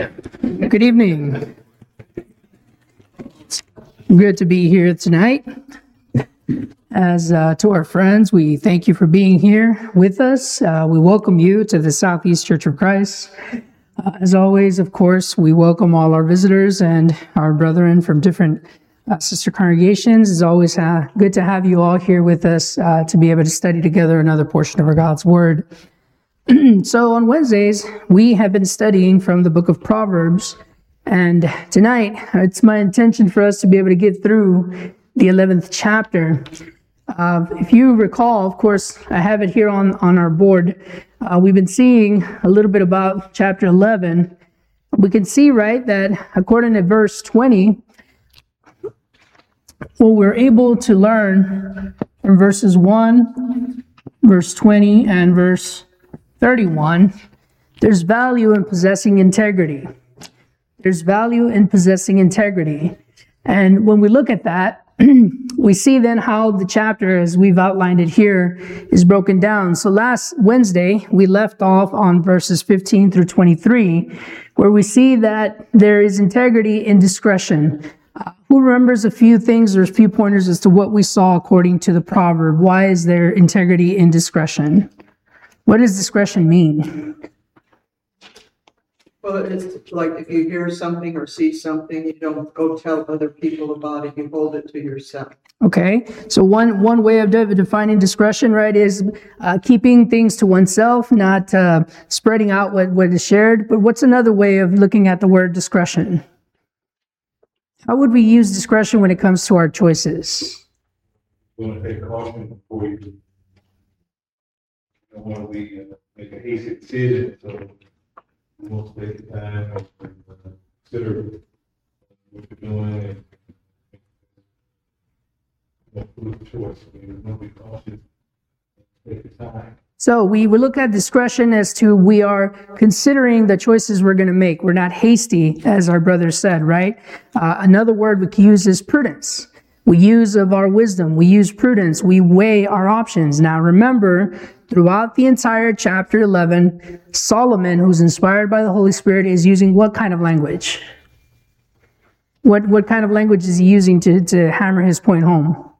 Good evening. Good to be here tonight. As to our friends, we thank you for being here with us. We welcome you to the Southeast Church of Christ. As always, of course, we welcome all our visitors and our brethren from different sister congregations. It's always good to have you all here with us to be able to study together another portion of our God's Word. So on Wednesdays, we have been studying from the book of Proverbs. And tonight, it's my intention for us to be able to get through the 11th chapter. If you recall, of course, I have it here on our board. We've been seeing a little bit about chapter 11. We can see, right, that according to verse 20, what we're able to learn from verses 1, verse 20, and verse 31, there's value in possessing integrity. There's value in possessing integrity. And when we look at that, we see then how the chapter, as we've outlined it here, is broken down. So last Wednesday, we left off on verses 15 through 23, where we see that there is integrity in discretion. Who remembers a few things or a few pointers as to what we saw according to the proverb? Why is there integrity in discretion? What does discretion mean? Well, it's like if you hear something or see something, you don't go tell other people about it, you hold it to yourself. Okay, so one way of defining discretion, right, is keeping things to oneself, not spreading out what is shared. But what's another way of looking at the word discretion? How would we use discretion when it comes to our choices? You want to take caution before you don't want to make a hasty decision, so you want to take the time and consider what you're doing and make a choice. You want to be cautious, take the time. So we would look at discretion as to we are considering the choices we're going to make. We're not hasty, as our brother said, right? Another word we can use is prudence. We use of our wisdom. We use prudence. We weigh our options. Now remember, throughout the entire chapter 11, Solomon, who's inspired by the Holy Spirit, is using what kind of language? What kind of language is he using to hammer his point home?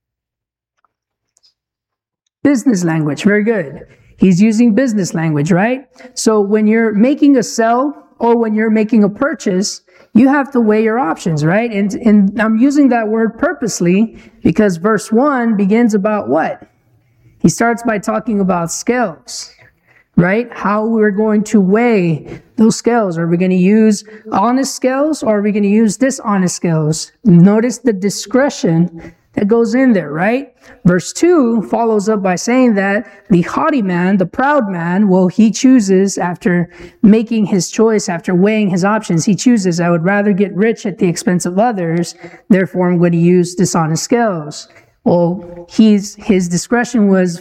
Business language. Very good. He's using business language, right? So when you're making a sell or when you're making a purchase, you have to weigh your options, right? And I'm using that word purposely because verse 1 begins about what? He starts by talking about scales, right? How we're going to weigh those scales. Are we going to use honest scales or are we going to use dishonest scales? Notice the discretion that goes in there, right? Verse 2 follows up by saying that the haughty man, the proud man, well, he chooses after making his choice, after weighing his options, he chooses, I would rather get rich at the expense of others, therefore I'm going to use dishonest scales. Well, his discretion was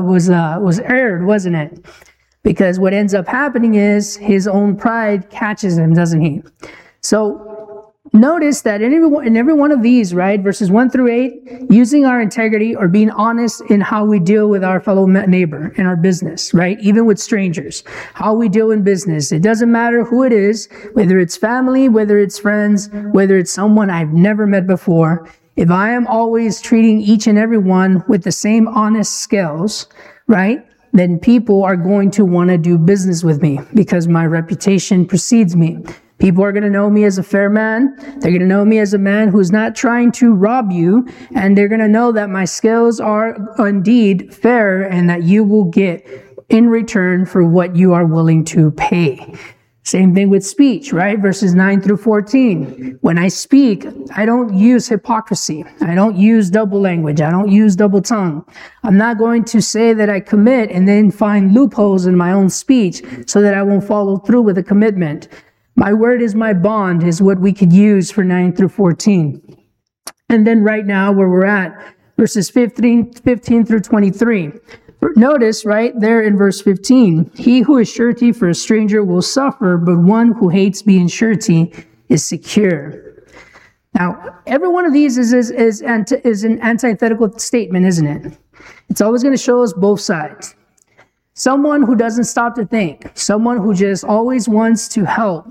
erred, wasn't it? Because what ends up happening is his own pride catches him, doesn't he? So notice that in every one of these, right, verses 1 through 8, using our integrity or being honest in how we deal with our fellow neighbor in our business, right, even with strangers, how we deal in business. It doesn't matter who it is, whether it's family, whether it's friends, whether it's someone I've never met before. If I am always treating each and every one with the same honest scales, right, then people are going to want to do business with me because my reputation precedes me. People are going to know me as a fair man. They're going to know me as a man who's not trying to rob you. And they're going to know that my skills are indeed fair and that you will get in return for what you are willing to pay. Same thing with speech, right? Verses 9 through 14. When I speak, I don't use hypocrisy. I don't use double language. I don't use double tongue. I'm not going to say that I commit and then find loopholes in my own speech so that I won't follow through with a commitment. My word is my bond is what we could use for 9 through 14. And then right now where we're at, verses 15 through 23. Notice right there in verse 15, he who is surety for a stranger will suffer, but one who hates being surety is secure. Now, every one of these is an antithetical statement, isn't it? It's always going to show us both sides. Someone who doesn't stop to think, someone who just always wants to help,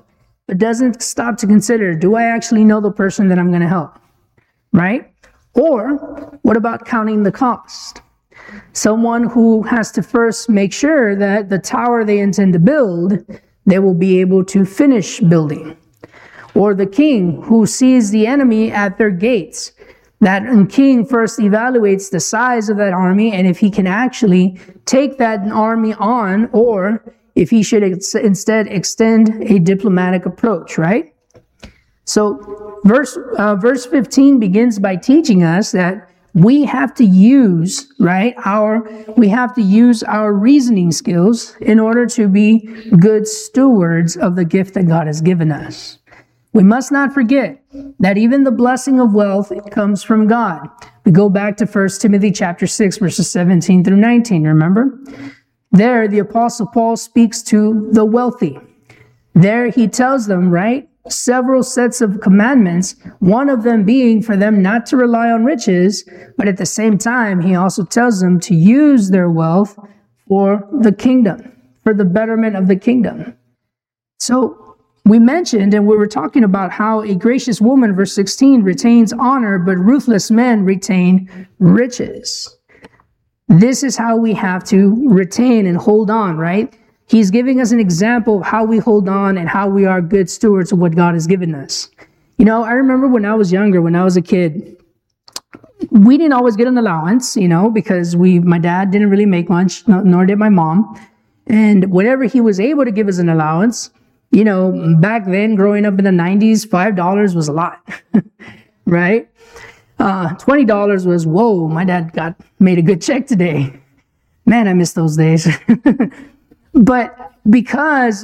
but doesn't stop to consider, do I actually know the person that I'm going to help? Right? Or what about counting the cost? Someone who has to first make sure that the tower they intend to build, they will be able to finish building. Or the king who sees the enemy at their gates. That king first evaluates the size of that army and if he can actually take that army on, or if he should instead extend a diplomatic approach, right? So verse 15 begins by teaching us that we have to use, we have to use our reasoning skills in order to be good stewards of the gift that God has given us. We must not forget that even the blessing of wealth comes from God. We go back to 1 Timothy chapter 6, verses 17 through 19, remember? There, the Apostle Paul speaks to the wealthy. There he tells them, several sets of commandments, one of them being for them not to rely on riches, but at the same time, he also tells them to use their wealth for the kingdom, for the betterment of the kingdom. So we mentioned, and we were talking about how a gracious woman, verse 16, retains honor, but ruthless men retain riches. This is how we have to retain and hold on, right? He's giving us an example of how we hold on and how we are good stewards of what God has given us. I remember when I was younger, when I was a kid, we didn't always get an allowance, because my dad didn't really make much, nor did my mom. And whenever he was able to give us an allowance, back then, growing up in the 90s, $5 was a lot, right? $20 was, whoa, my dad made a good check today. Man, I miss those days. But because,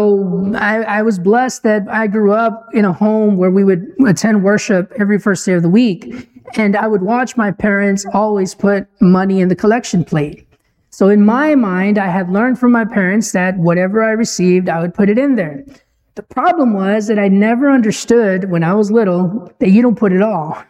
I was blessed that I grew up in a home where we would attend worship every first day of the week, and I would watch my parents always put money in the collection plate. So in my mind, I had learned from my parents that whatever I received, I would put it in there. The problem was that I never understood when I was little that you don't put it all.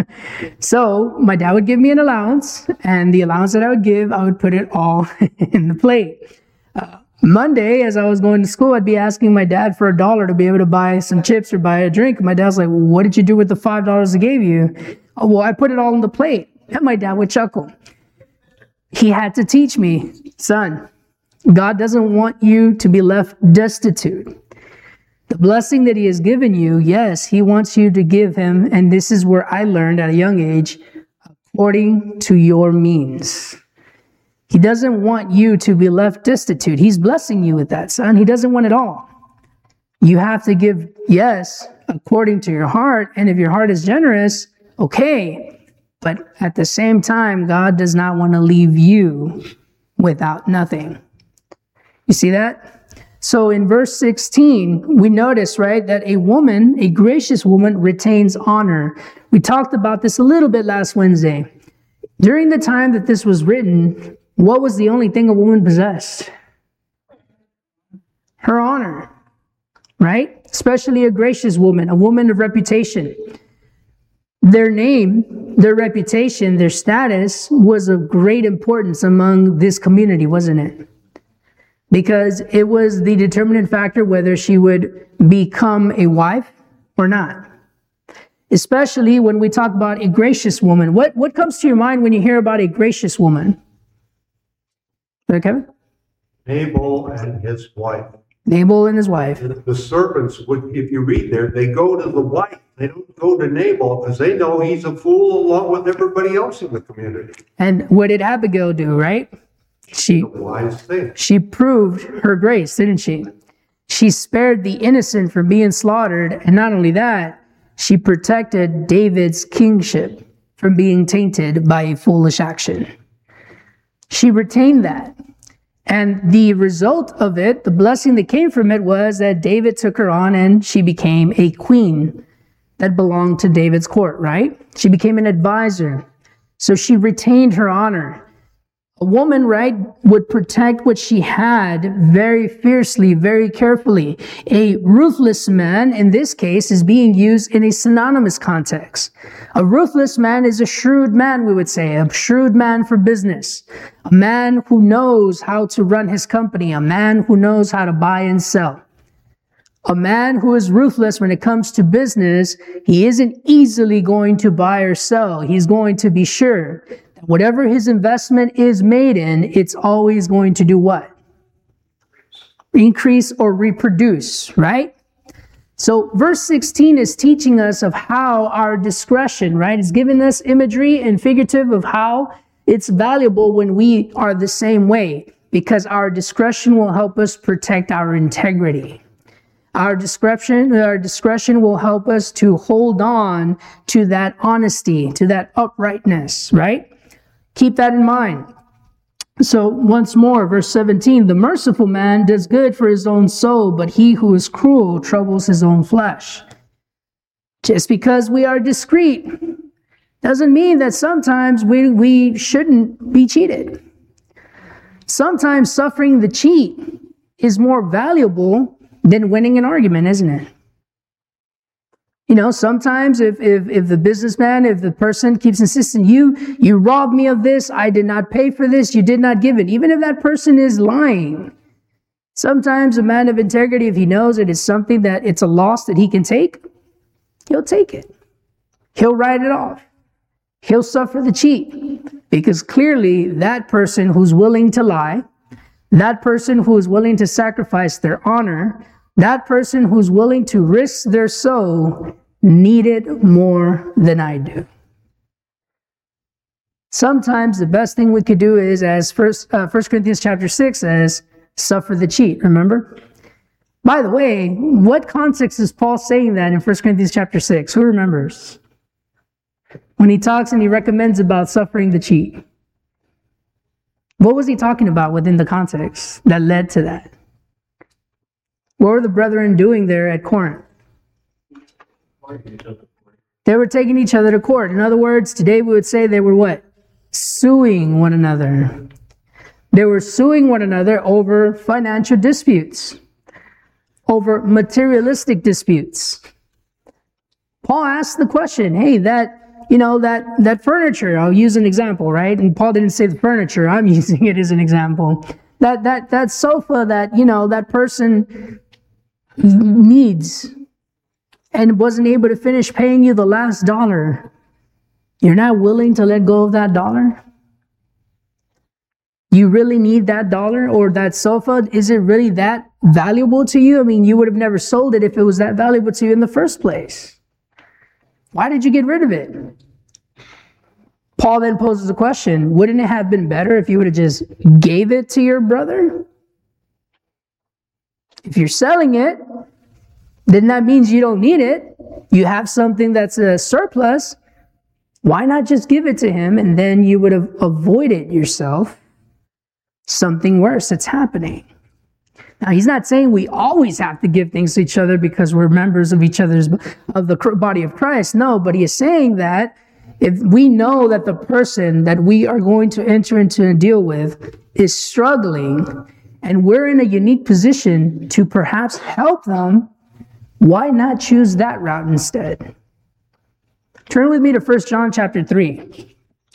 So my dad would give me an allowance, and the allowance that I would give, I would put it all in the plate. Monday, as I was going to school, I'd be asking my dad for $1 to be able to buy some chips or buy a drink. My dad's like, well, what did you do with the $5 I gave you? Oh, well, I put it all on the plate. And my dad would chuckle. He had to teach me, son, God doesn't want you to be left destitute. The blessing that he has given you, yes, he wants you to give him, and this is where I learned at a young age, according to your means. He doesn't want you to be left destitute. He's blessing you with that, son. He doesn't want it all. You have to give, yes, according to your heart, and if your heart is generous, okay. But at the same time, God does not want to leave you without nothing. You see that? So in verse 16, we notice, that a woman, a gracious woman, retains honor. We talked about this a little bit last Wednesday. During the time that this was written, what was the only thing a woman possessed? Her honor, right? Especially a gracious woman, a woman of reputation. Their name, their reputation, their status was of great importance among this community, wasn't it? Because it was the determinant factor whether she would become a wife or not. Especially when we talk about a gracious woman. What comes to your mind when you hear about a gracious woman? Kevin? Nabal and his wife. Nabal and his wife. The servants would, if you read there, they go to the wife. They don't go to Nabal because they know he's a fool along with everybody else in the community. And what did Abigail do, right? She proved her grace, didn't she? She spared the innocent from being slaughtered. And not only that, she protected David's kingship from being tainted by a foolish action. She retained that. And the result of it, the blessing that came from it, was that David took her on and she became a queen that belonged to David's court, right? She became an advisor. So she retained her honor. A woman, would protect what she had very fiercely, very carefully. A ruthless man, in this case, is being used in a synonymous context. A ruthless man is a shrewd man, we would say, a shrewd man for business. A man who knows how to run his company, a man who knows how to buy and sell. A man who is ruthless when it comes to business, he isn't easily going to buy or sell. He's going to be sure that whatever his investment is made in, it's always going to do what? Increase or reproduce, right? So verse 16 is teaching us of how our discretion, right? It's giving us imagery and figurative of how it's valuable when we are the same way, because our discretion will help us protect our integrity. Our discretion will help us to hold on to that honesty, to that uprightness, right? Keep that in mind. So once more, verse 17, the merciful man does good for his own soul, but he who is cruel troubles his own flesh. Just because we are discreet doesn't mean that sometimes we shouldn't be cheated. Sometimes suffering the cheat is more valuable than winning an argument, isn't it? You know, sometimes if the businessman, if the person keeps insisting, you robbed me of this, I did not pay for this, you did not give it, even if that person is lying. Sometimes a man of integrity, if he knows it is something that it's a loss that he can take, he'll take it. He'll write it off. He'll suffer the cheat, because clearly that person who's willing to lie, that person who is willing to sacrifice their honor, that person who's willing to risk their soul need it more than I do. Sometimes the best thing we could do is, as 1 Corinthians chapter 6 says, suffer the cheat, remember? By the way, what context is Paul saying that in 1 Corinthians chapter 6? Who remembers? When he talks and he recommends about suffering the cheat. What was he talking about within the context that led to that? What were the brethren doing there at Corinth? They were taking each other to court. In other words, today we would say they were what? Suing one another. They were suing one another over financial disputes, over materialistic disputes. Paul asked the question, hey, that furniture, I'll use an example, right? And Paul didn't say the furniture, I'm using it as an example. That sofa that person needs and wasn't able to finish paying you the last dollar, you're not willing to let go of that dollar? You really need that dollar or that sofa? Is it really that valuable to you? I mean, you would have never sold it if it was that valuable to you in the first place. Why did you get rid of it? Paul then poses a question, wouldn't it have been better if you would have just gave it to your brother? If you're selling it, then that means you don't need it. You have something that's a surplus. Why not just give it to him, and then you would have avoided yourself something worse that's happening. Now, he's not saying we always have to give things to each other because we're members of the body of Christ. No, but he is saying that if we know that the person that we are going to enter into a deal with is struggling, and we're in a unique position to perhaps help them, why not choose that route instead? Turn with me to 1 John chapter 3.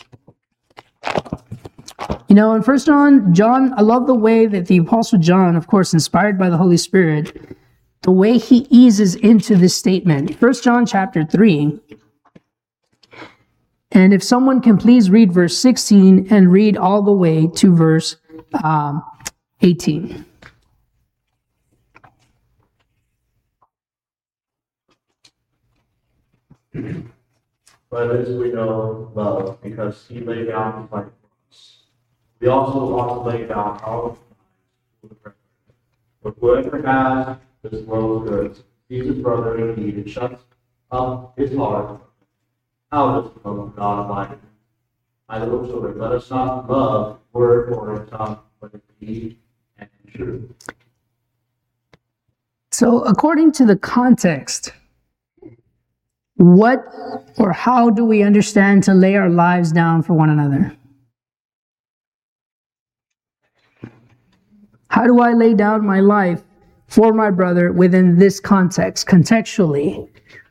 You know, in 1 John, I love the way that the Apostle John, of course, inspired by the Holy Spirit, the way he eases into this statement. 1 John chapter 3. And if someone can please read verse 16 and read all the way to verse 18. By this we know love, because he laid down his life for us. We also ought to lay down our lives for the brethren. But whoever has this world's goods sees his brother in need and shuts up his heart. How does the love of God abide in him? My little children, let us not love word or in tongue, but in deed and in truth. So according to the context, what or how do we understand to lay our lives down for one another? How do I lay down my life for my brother within this context, contextually?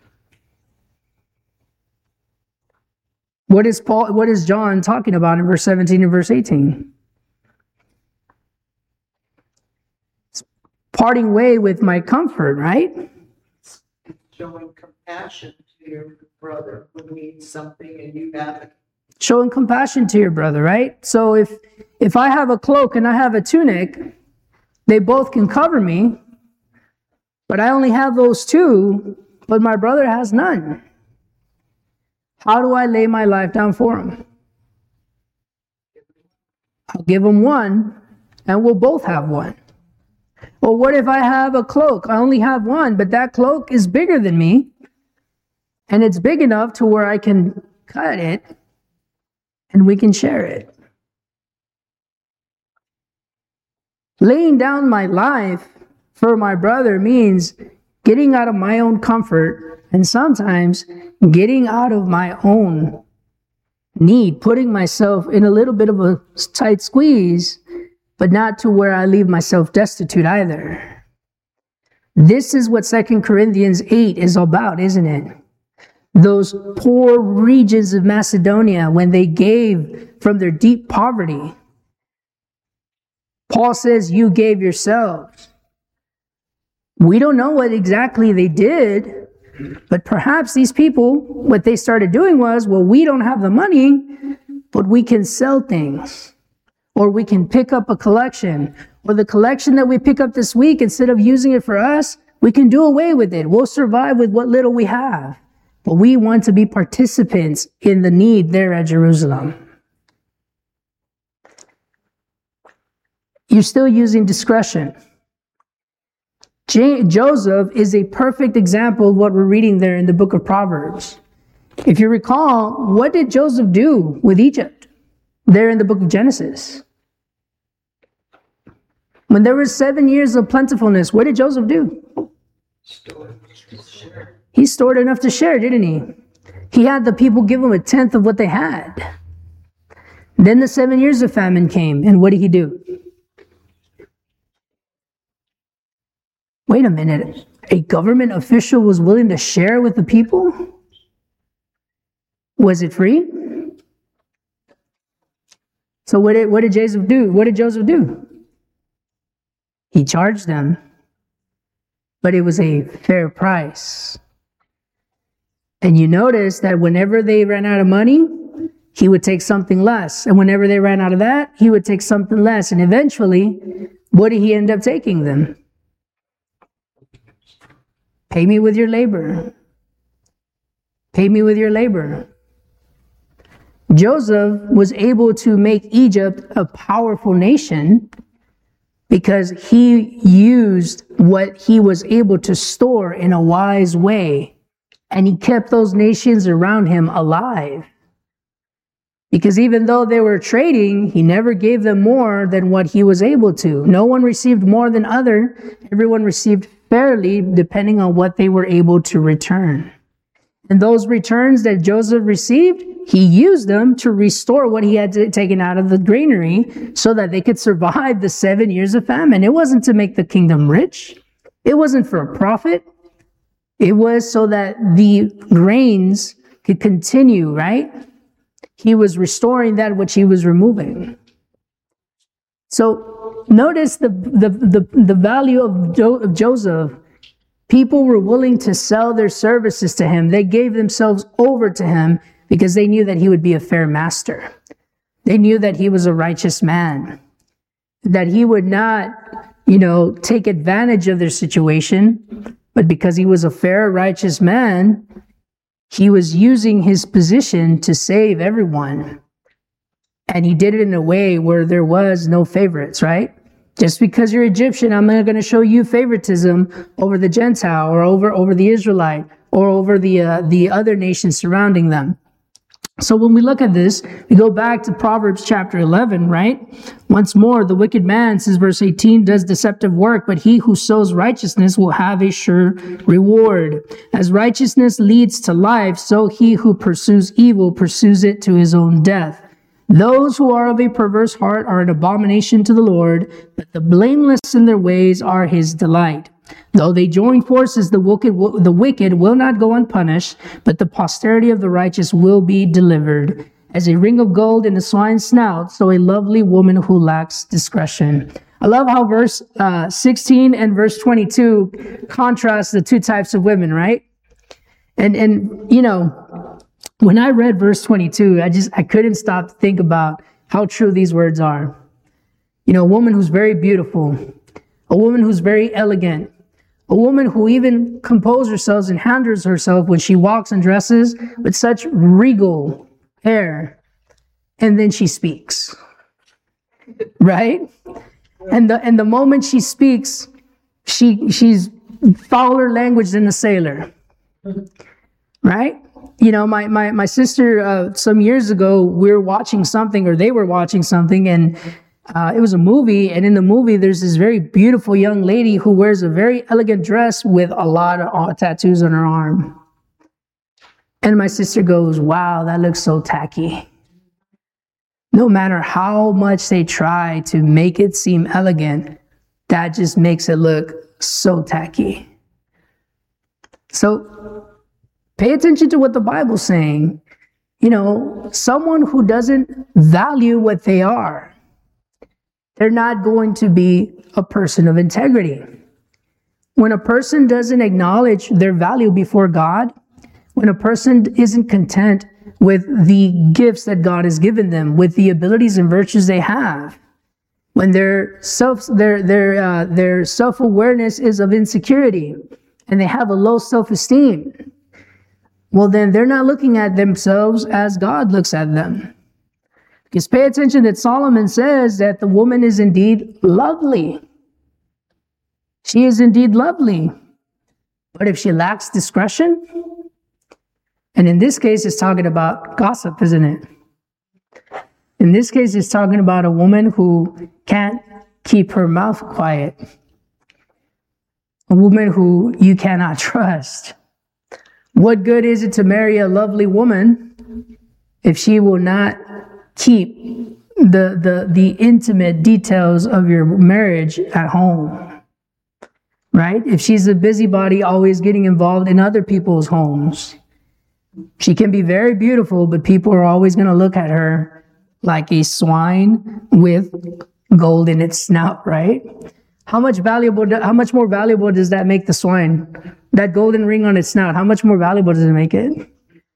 What is John talking about in verse 17 and verse 18? parting way with my comfort, right? Showing compassion to your brother who needs something and you have it. Showing compassion to your brother, right? So if I have a cloak and I have a tunic, they both can cover me, but I only have those two, but my brother has none. How do I lay my life down for him? I'll give him one, and we'll both have one. Or what if I have a cloak? I only have one, but that cloak is bigger than me, and it's big enough to where I can cut it, and we can share it. Laying down my life for my brother means getting out of my own comfort and sometimes getting out of my own need, putting myself in a little bit of a tight squeeze, but not to where I leave myself destitute either. This is what 2 Corinthians 8 is about, isn't it? Those poor regions of Macedonia, when they gave from their deep poverty, Paul says, you gave yourselves. We don't know what exactly they did, but perhaps these people, what they started doing was, well, we don't have the money, but we can sell things, or we can pick up a collection, or the collection that we pick up this week, instead of using it for us, we can do away with it. We'll survive with what little we have, but we want to be participants in the need there at Jerusalem. You're still using discretion. Joseph is a perfect example of what we're reading there in the book of Proverbs. If you recall, what did Joseph do with Egypt there in the book of Genesis? When there were 7 years of plentifulness, what did Joseph do? He stored enough to share, didn't he? He had the people give him 1/10 of what they had. Then the 7 years of famine came, and what did he do? Wait a minute, a government official was willing to share with the people? Was it free? So what did Joseph do? What did Joseph do? He charged them, but it was a fair price. And you notice that whenever they ran out of money, he would take something less. And whenever they ran out of that, he would take something less. And eventually, what did he end up taking them? Pay me with your labor. Pay me with your labor. Joseph was able to make Egypt a powerful nation because he used what he was able to store in a wise way. And he kept those nations around him alive. Because even though they were trading, he never gave them more than what he was able to. No one received more than other. Everyone received fairly, depending on what they were able to return. And those returns that Joseph received, he used them to restore what he had taken out of the granary so that they could survive the 7 years of famine. It wasn't to make the kingdom rich. It wasn't for a profit. It was so that the grains could continue, right? He was restoring that which he was removing. So notice the value of Joseph. People were willing to sell their services to him. They gave themselves over to him because they knew that he would be a fair master. They knew that he was a righteous man, that he would not, take advantage of their situation, but because he was a fair, righteous man, he was using his position to save everyone. And he did it in a way where there was no favorites, right? Just because you're Egyptian, I'm not going to show you favoritism over the Gentile or over the Israelite or over the other nations surrounding them. So when we look at this, we go back to Proverbs chapter 11, right? Once more, the wicked man, says verse 18, does deceptive work, but he who sows righteousness will have a sure reward. As righteousness leads to life, so he who pursues evil pursues it to his own death. Those who are of a perverse heart are an abomination to the Lord, but the blameless in their ways are his delight. Though they join forces, the wicked will not go unpunished, but the posterity of the righteous will be delivered. As a ring of gold in a swine's snout, so a lovely woman who lacks discretion. I love how verse 16 and verse 22 contrast the two types of women, right? And you know, when I read verse 22, I couldn't stop to think about how true these words are. You know, a woman who's very beautiful, a woman who's very elegant, a woman who even composes herself and handles herself when she walks and dresses with such regal air, and then she speaks, right? And the moment she speaks, she's fouler language than a sailor, right? You know, my sister, some years ago, we were watching something, or they were watching something, and it was a movie, and in the movie, there's this very beautiful young lady who wears a very elegant dress with a lot of tattoos on her arm. And my sister goes, wow, that looks so tacky. No matter how much they try to make it seem elegant, that just makes it look so tacky. So pay attention to what the Bible's saying. You know, someone who doesn't value what they are, they're not going to be a person of integrity. When a person doesn't acknowledge their value before God, when a person isn't content with the gifts that God has given them, with the abilities and virtues they have, when their self-awareness is of insecurity and they have a low self-esteem, well, then they're not looking at themselves as God looks at them. Because pay attention that Solomon says that the woman is indeed lovely. She is indeed lovely. But if she lacks discretion, and in this case, it's talking about gossip, isn't it? In this case, it's talking about a woman who can't keep her mouth quiet. A woman who you cannot trust. What good is it to marry a lovely woman if she will not keep the intimate details of your marriage at home, right? If she's a busybody, always getting involved in other people's homes, she can be very beautiful, but people are always going to look at her like a swine with gold in its snout, right? How much more valuable does that make the swine? That golden ring on its snout, how much more valuable does it make it?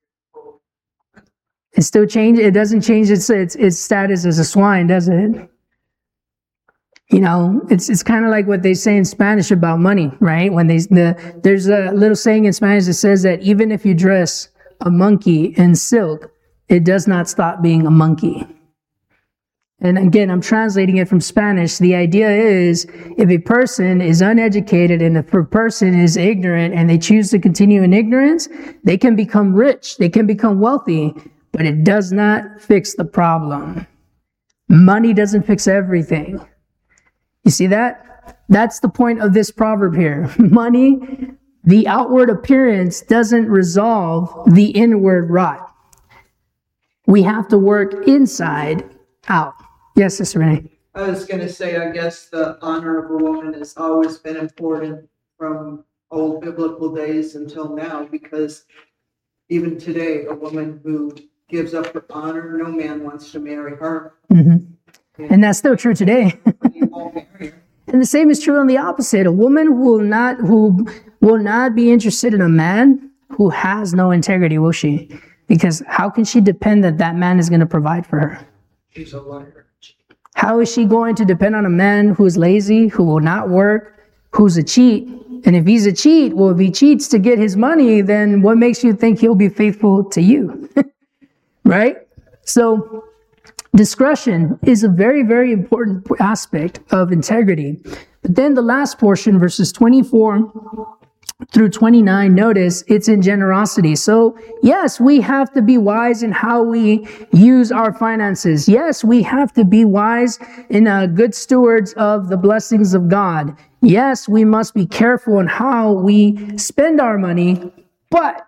It doesn't change its status as a swine, does it? You know, it's kind of like what they say in Spanish about money, right? When there's a little saying in Spanish that says that even if you dress a monkey in silk, it does not stop being a monkey. And again, I'm translating it from Spanish. The idea is, if a person is uneducated and if a person is ignorant and they choose to continue in ignorance, they can become rich, they can become wealthy, but it does not fix the problem. Money doesn't fix everything. You see that? That's the point of this proverb here. Money, the outward appearance doesn't resolve the inward rot. We have to work inside out. Yes, Sister Renee. I was going to say, I guess the honor of a woman has always been important from old biblical days until now, because even today, a woman who gives up her honor, no man wants to marry her. Mm-hmm. And that's still true today. You won't marry her. And the same is true on the opposite. A woman who will not be interested in a man who has no integrity, will she? Because how can she depend that that man is going to provide for her? She's a liar. How is she going to depend on a man who is lazy, who will not work, who's a cheat? And if he's a cheat, well, if he cheats to get his money, then what makes you think he'll be faithful to you? Right? So discretion is a very, very important aspect of integrity. But then the last portion, verses 24 through 29, notice it's in generosity. So yes, we have to be wise in how we use our finances. Yes, we have to be wise in good stewards of the blessings of God. Yes, we must be careful in how we spend our money, but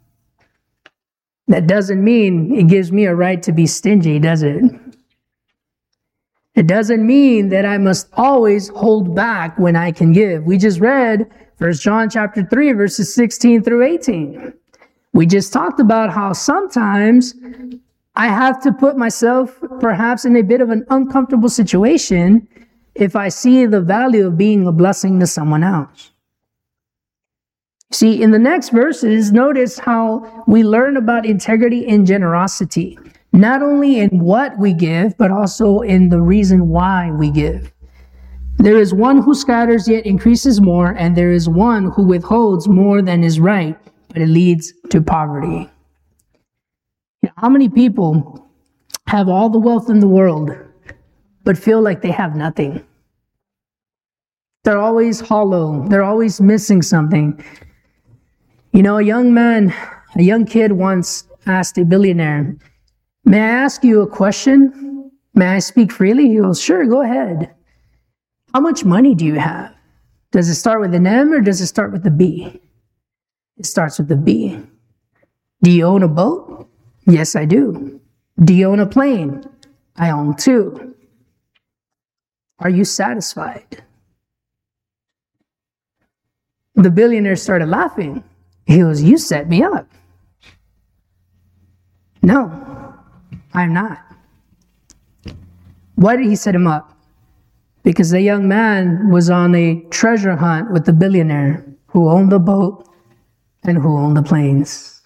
that doesn't mean it gives me a right to be stingy, does it? It doesn't mean that I must always hold back when I can give. We just read 1 John chapter 3, verses 16 through 18. We just talked about how sometimes I have to put myself perhaps in a bit of an uncomfortable situation if I see the value of being a blessing to someone else. See, in the next verses, notice how we learn about integrity and generosity, not only in what we give, but also in the reason why we give. There is one who scatters yet increases more, and there is one who withholds more than is right, but it leads to poverty. How many people have all the wealth in the world, but feel like they have nothing? They're always hollow. They're always missing something. You know, a young kid once asked a billionaire, "May I ask you a question? May I speak freely?" He goes, "Sure, go ahead. How much money do you have? Does it start with an M or does it start with a B?" It starts with a B. "Do you own a boat?" "Yes, I do." "Do you own a plane?" "I own 2. "Are you satisfied?" The billionaire started laughing. He goes, "You set me up." "No, I'm not." Why did he set him up? Because the young man was on a treasure hunt with the billionaire who owned the boat and who owned the planes.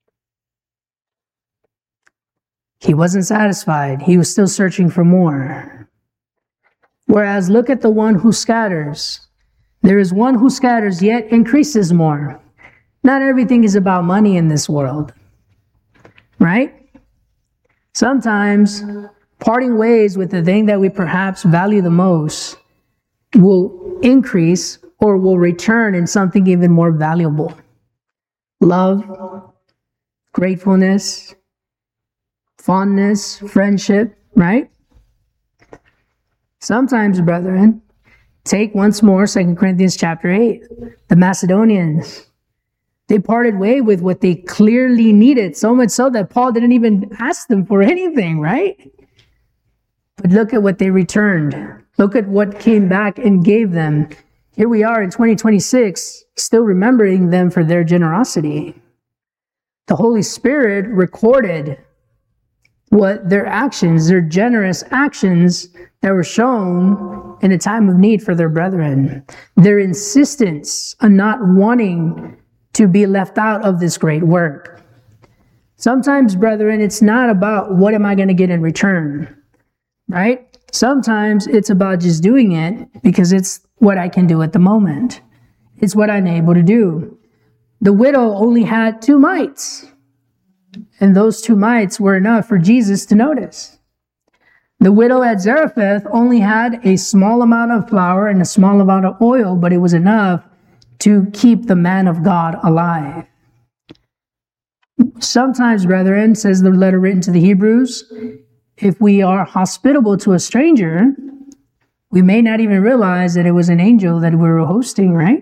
He wasn't satisfied. He was still searching for more. Whereas look at the one who scatters. There is one who scatters yet increases more. Not everything is about money in this world, right? Sometimes parting ways with the thing that we perhaps value the most will increase or will return in something even more valuable. Love, gratefulness, fondness, friendship, right? Sometimes, brethren, take once more 2 Corinthians chapter 8. The Macedonians, they parted way with what they clearly needed, so much so that Paul didn't even ask them for anything, right? But look at what they returned. Look at what came back and gave them. Here we are in 2026, still remembering them for their generosity. The Holy Spirit recorded what their actions, their generous actions that were shown in a time of need for their brethren. Their insistence on not wanting to be left out of this great work. Sometimes, brethren, it's not about what am I going to get in return, right? Sometimes it's about just doing it because it's what I can do at the moment. It's what I'm able to do. The widow only had 2 mites, and those 2 mites were enough for Jesus to notice. The widow at Zarephath only had a small amount of flour and a small amount of oil, but it was enough to keep the man of God alive. Sometimes, brethren, says the letter written to the Hebrews, if we are hospitable to a stranger, we may not even realize that it was an angel that we were hosting, right?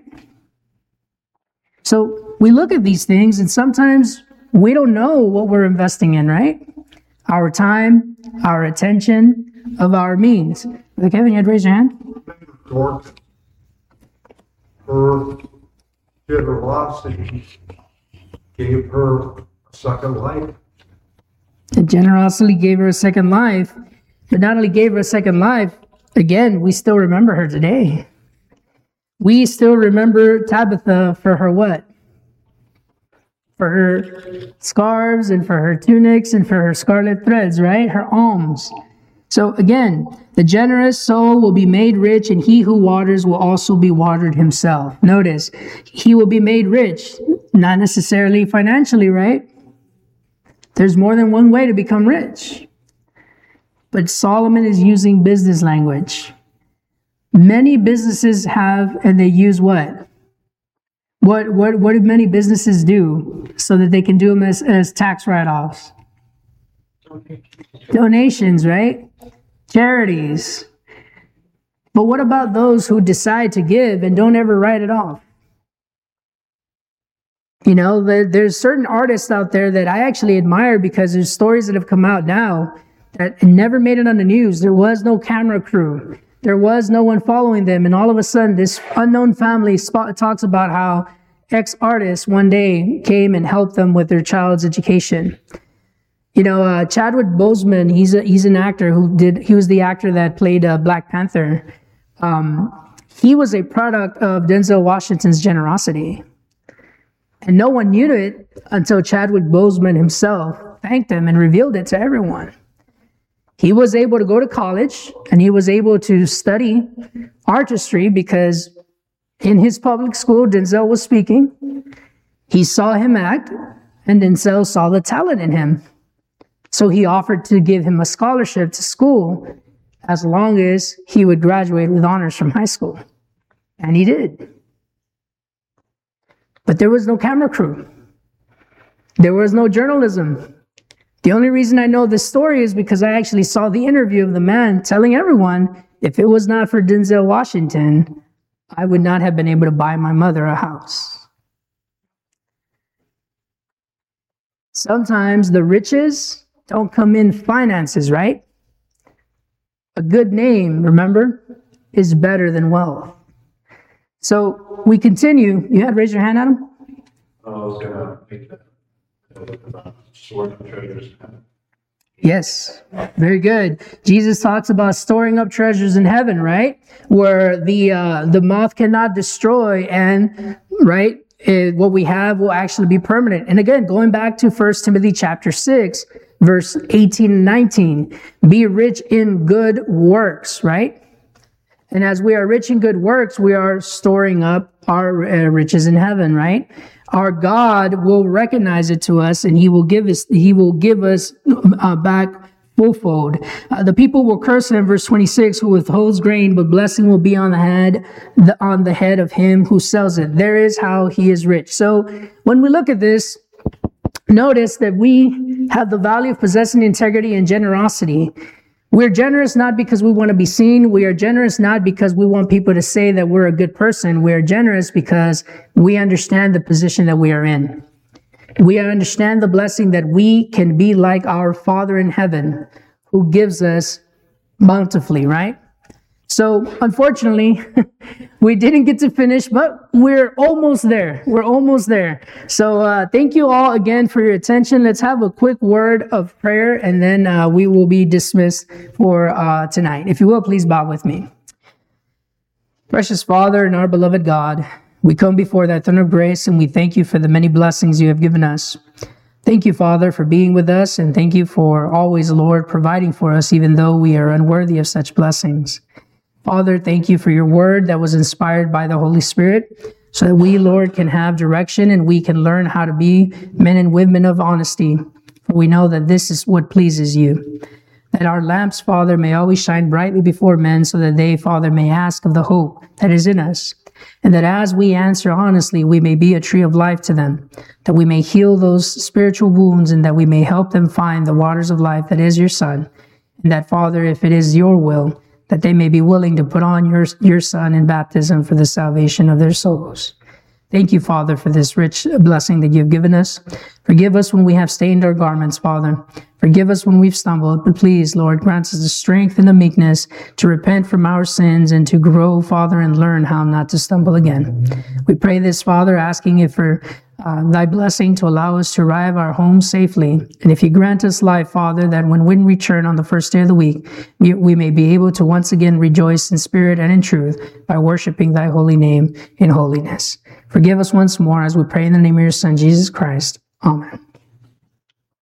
So we look at these things and sometimes we don't know what we're investing in, right? Our time, our attention, of our means. Kevin, you had to raise your hand? Dorcas, her generosity gave her a second life. The generosity gave her a second life, but not only gave her a second life, again, we still remember her today. We still remember Tabitha for her what? For her scarves and for her tunics and for her scarlet threads, right? Her alms. So again, the generous soul will be made rich, and he who waters will also be watered himself. Notice, he will be made rich, not necessarily financially, right? There's more than one way to become rich. But Solomon is using business language. Many businesses have, and they use what? What do many businesses do so that they can do them as tax write-offs? Donations, right? Charities. But what about those who decide to give and don't ever write it off? You know, there's certain artists out there that I actually admire because there's stories that have come out now that never made it on the news. There was no camera crew. There was no one following them. And all of a sudden, this unknown family talks about how ex-artists one day came and helped them with their child's education. You know, Chadwick Boseman, he's an actor he was the actor that played Black Panther. he was a product of Denzel Washington's generosity. And no one knew it until Chadwick Boseman himself thanked him and revealed it to everyone. He was able to go to college and he was able to study artistry because in his public school, Denzel was speaking. He saw him act, and Denzel saw the talent in him. So he offered to give him a scholarship to school as long as he would graduate with honors from high school. And he did. But there was no camera crew. There was no journalism. The only reason I know this story is because I actually saw the interview of the man telling everyone, if it was not for Denzel Washington, I would not have been able to buy my mother a house. Sometimes the riches don't come in finances, right? A good name, remember, is better than wealth. So we continue. You had to raise your hand, Adam? I was gonna make that about storing up treasures. Yes, very good. Jesus talks about storing up treasures in heaven, right? Where the moth cannot destroy, and right, what we have will actually be permanent. And again, going back to 1 Timothy chapter 6, verse 18 and 19, be rich in good works, right? And as we are rich in good works, we are storing up our riches in heaven, right? Our God will recognize it to us, and He will give us back fullfold. The people will curse him, verse 26, who withholds grain, but blessing will be on the head of him who sells it. There is how he is rich. So when we look at this, notice that we have the value of possessing integrity and generosity. We're generous not because we want to be seen. We are generous not because we want people to say that we're a good person. We are generous because we understand the position that we are in. We understand the blessing that we can be like our Father in heaven, who gives us bountifully, right? So unfortunately, we didn't get to finish, but we're almost there. We're almost there. So thank you all again for your attention. Let's have a quick word of prayer, and then we will be dismissed for tonight. If you will, please bow with me. Precious Father and our beloved God, we come before that throne of grace, and we thank you for the many blessings you have given us. Thank you, Father, for being with us, and thank you for always, Lord, providing for us, even though we are unworthy of such blessings. Father, thank you for your word that was inspired by the Holy Spirit, so that we, Lord, can have direction and we can learn how to be men and women of honesty. For we know that this is what pleases you. That our lamps, Father, may always shine brightly before men, so that they, Father, may ask of the hope that is in us. And that as we answer honestly, we may be a tree of life to them, that we may heal those spiritual wounds, and that we may help them find the waters of life that is your Son. And that, Father, if it is your will, that they may be willing to put on your Son in baptism for the salvation of their souls. Thank you, Father, for this rich blessing that you've given us. Forgive us when we have stained our garments, Father. Forgive us when we've stumbled, but please, Lord, grant us the strength and the meekness to repent from our sins and to grow, Father, and learn how not to stumble again. We pray this, Father, asking you for thy blessing to allow us to arrive our home safely. And if you grant us life, Father, that when we return on the first day of the week, we may be able to once again rejoice in spirit and in truth by worshiping thy holy name in holiness. Forgive us once more as we pray in the name of your Son, Jesus Christ. Amen.